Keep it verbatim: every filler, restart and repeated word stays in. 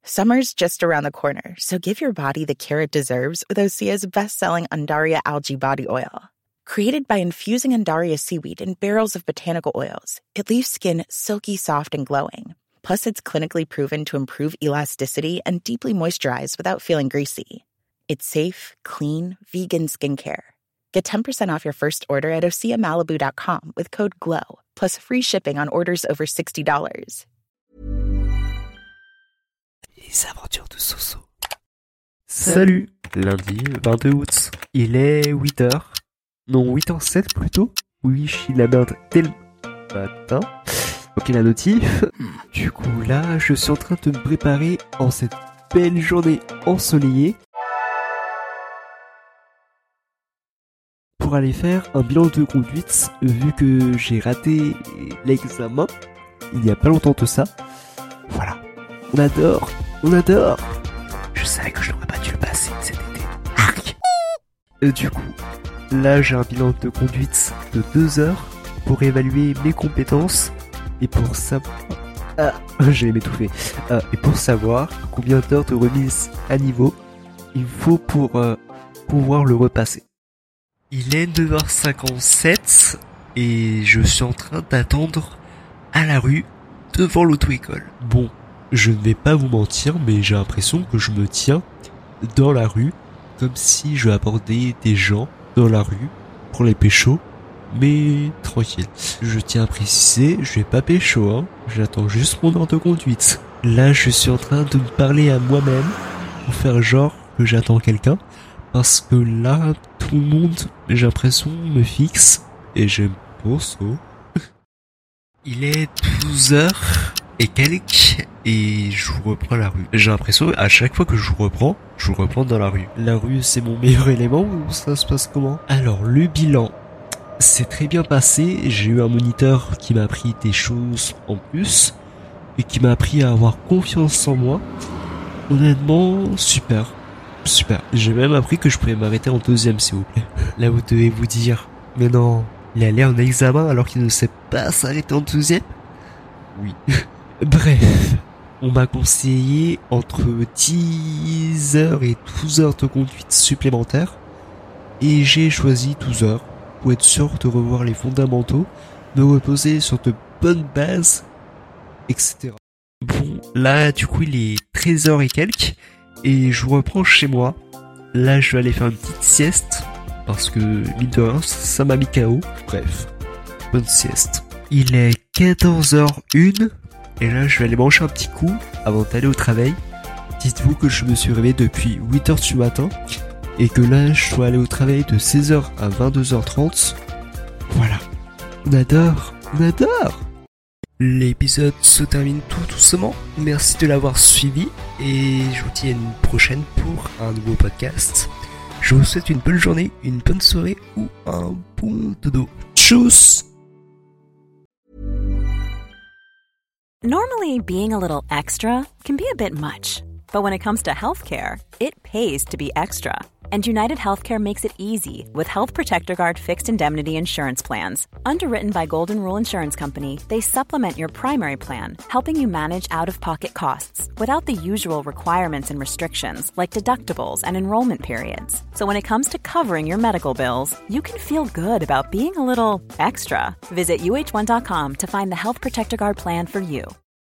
Summer's just around the corner, so give your body the care it deserves with Osea's best-selling Undaria Algae Body Oil. Created by infusing Undaria seaweed in barrels of botanical oils, it leaves skin silky soft and glowing. Plus, it's clinically proven to improve elasticity and deeply moisturize without feeling greasy. It's safe, clean, vegan skincare. Get ten percent off your first order at osea malibu dot com with code GLOW, plus free shipping on orders over sixty dollars. Les aventures de Soso. Salut, lundi vingt-deux août, il est huit heures, non huit heures sept plutôt, oui, je suis la merde dès le matin, ok la notif, du coup là je suis en train de me préparer en cette belle journée ensoleillée pour aller faire un bilan de conduite vu que j'ai raté l'examen il y a pas longtemps de ça, voilà, on adore. On adore. Je savais que je n'aurais pas dû le passer cet été. Arc. Euh, du coup, là j'ai un bilan de conduite de deux heures pour évaluer mes compétences et pour savoir... Ah, j'ai m'étouffé. Euh, et pour savoir combien d'heures de remise à niveau il faut pour euh, pouvoir le repasser. Il est neuf heures cinquante-sept et je suis en train d'attendre à la rue devant l'auto-école. Bon. Je ne vais pas vous mentir, mais j'ai l'impression que je me tiens dans la rue, comme si je abordais des gens dans la rue pour les pécho, mais tranquille. Je tiens à préciser, je vais pas pécho, hein. J'attends juste mon heure de conduite. Là, je suis en train de me parler à moi-même pour faire genre que j'attends quelqu'un, parce que là, tout le monde, j'ai l'impression, me fixe et j'aime pas ça. Il est douze heures et quelques, et je reprends la rue. J'ai l'impression, à chaque fois que je reprends, je reprends dans la rue. La rue, c'est mon meilleur élément ou ça se passe comment? Alors, le bilan, c'est très bien passé. J'ai eu un moniteur qui m'a appris des choses en plus, et qui m'a appris à avoir confiance en moi. Honnêtement, super. Super. J'ai même appris que je pouvais m'arrêter en deuxième, s'il vous plaît. Là, vous devez vous dire, mais non, il est allé en examen alors qu'il ne sait pas s'arrêter en deuxième? Oui. Bref, on m'a conseillé entre dix heures et douze heures de conduite supplémentaires et j'ai choisi douze heures pour être sûr de revoir les fondamentaux, me reposer sur de bonnes bases, et cetera. Bon, là du coup il est treize heures et quelques et je reprends chez moi. Là je vais aller faire une petite sieste parce que mine de rien ça m'a mis K O. Bref, bonne sieste. Il est quatorze heures une et là je vais aller manger un petit coup avant d'aller au travail. Dites-vous que je me suis réveillé depuis huit heures du matin et que là je dois aller au travail de seize heures à vingt-deux heures trente. Voilà, on adore, on adore. L'épisode se termine tout doucement. Merci de l'avoir suivi et je vous dis à une prochaine pour un nouveau podcast. Je vous souhaite une bonne journée, une bonne soirée ou un bon dodo. Tchuss! Normally, being a little extra can be a bit much, but when it comes to healthcare, it pays to be extra. And United Healthcare makes it easy with Health Protector Guard fixed indemnity insurance plans. Underwritten by Golden Rule Insurance Company, they supplement your primary plan, helping you manage out-of-pocket costs without the usual requirements and restrictions like deductibles and enrollment periods. So when it comes to covering your medical bills, you can feel good about being a little extra. Visit U H one dot com to find the Health Protector Guard plan for you.